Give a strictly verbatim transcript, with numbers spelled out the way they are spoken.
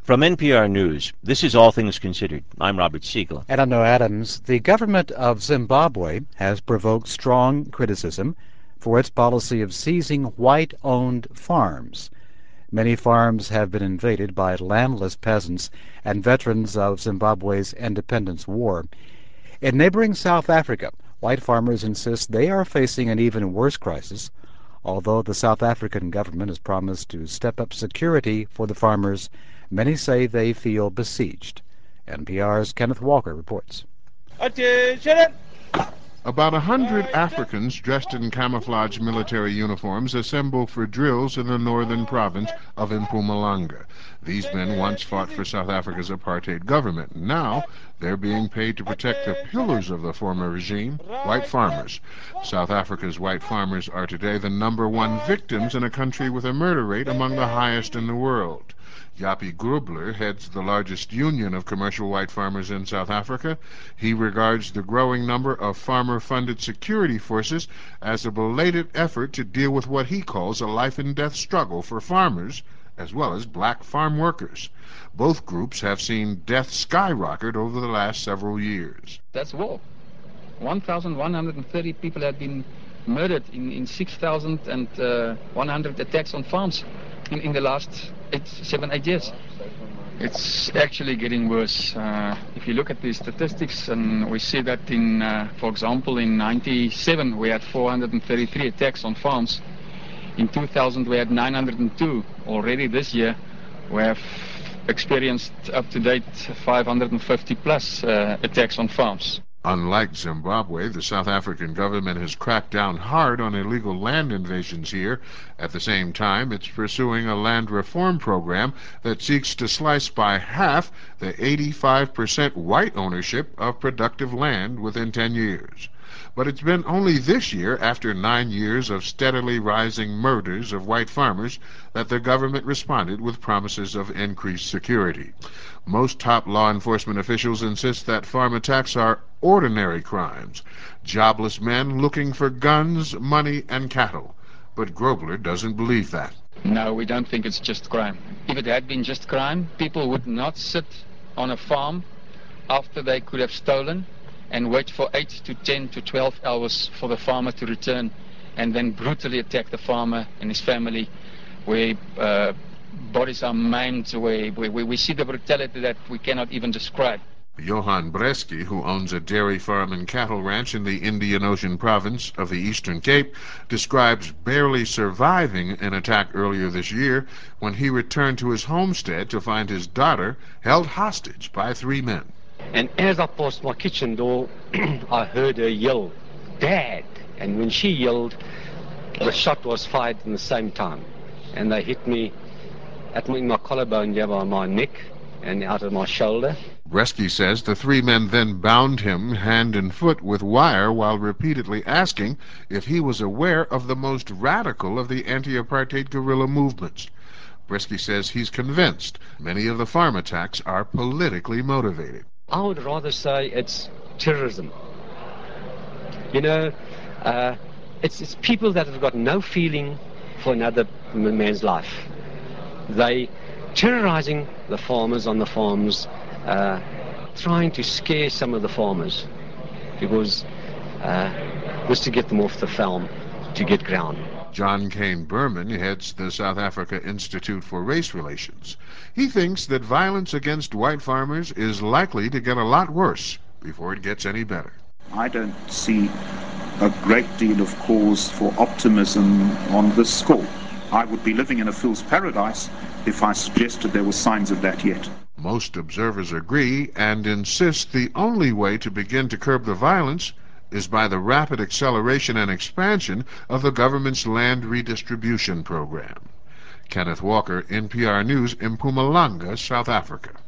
From N P R News, this is All Things Considered. I'm Robert Siegel. And I'm Noah Adams. The government of Zimbabwe has provoked strong criticism for its policy of seizing white-owned farms. Many farms have been invaded by landless peasants and veterans of Zimbabwe's independence war. In neighboring South Africa, white farmers insist they are facing an even worse crisis, although the South African government has promised to step up security for the farmers. Many say they feel besieged. N P R's Kenneth Walker reports. About a hundred Africans dressed in camouflage military uniforms assemble for drills in the northern province of Mpumalanga. These men once fought for South Africa's apartheid government. Now they're being paid to protect the pillars of the former regime, white farmers. South Africa's white farmers are today the number one victims in a country with a murder rate among the highest in the world. Japie Grobler heads the largest union of commercial white farmers in South Africa. He regards the growing number of farmer-funded security forces as a belated effort to deal with what he calls a life-and-death struggle for farmers as well as black farm workers. Both groups have seen death skyrocket over the last several years. That's war. one thousand one hundred thirty people have been murdered in, in six thousand one hundred attacks on farms in, in the last eight, seven, eight years. It's actually getting worse. Uh, if you look at the statistics, and we see that in, uh, for example, in ninety-seven we had four hundred thirty-three attacks on farms. In two thousand we had nine hundred two. Already this year we have experienced up to date five hundred fifty plus uh, attacks on farms. Unlike Zimbabwe, the South African government has cracked down hard on illegal land invasions here. At the same time, it's pursuing a land reform program that seeks to slice by half the eighty-five percent white ownership of productive land within ten years. But it's been only this year, after nine years of steadily rising murders of white farmers, that the government responded with promises of increased security. Most top law enforcement officials insist that farm attacks are ordinary crimes, jobless men looking for guns, money, and cattle. But Grobler doesn't believe that. No, we don't think it's just crime. If it had been just crime, people would not sit on a farm after they could have stolen and wait for eight to ten to twelve hours for the farmer to return and then brutally attack the farmer and his family, where uh, bodies are maimed, where, where, where we see the brutality that we cannot even describe. Johan Breski, who owns a dairy farm and cattle ranch in the Indian Ocean province of the Eastern Cape, describes barely surviving an attack earlier this year when he returned to his homestead to find his daughter held hostage by three men. And as I passed my kitchen door, I heard her yell, "Dad!" And when she yelled, the shot was fired in the same time. And they hit me at my, in my collarbone here by my neck and out of my shoulder. Breski says the three men then bound him hand and foot with wire while repeatedly asking if he was aware of the most radical of the anti-apartheid guerrilla movements. Breski says he's convinced many of the farm attacks are politically motivated. I would rather say it's terrorism. You know, uh, it's, it's people that have got no feeling for another man's life. They terrorizing the farmers on the farms, uh, trying to scare some of the farmers because uh, just to get them off the farm, to get ground. John Kane Berman heads the South Africa Institute for Race Relations. He thinks that violence against white farmers is likely to get a lot worse before it gets any better. I don't see a great deal of cause for optimism on this score. I would be living in a fool's paradise if I suggested there were signs of that yet. Most observers agree and insist the only way to begin to curb the violence is by the rapid acceleration and expansion of the government's land redistribution program. Kenneth Walker, N P R News, Mpumalanga, South Africa.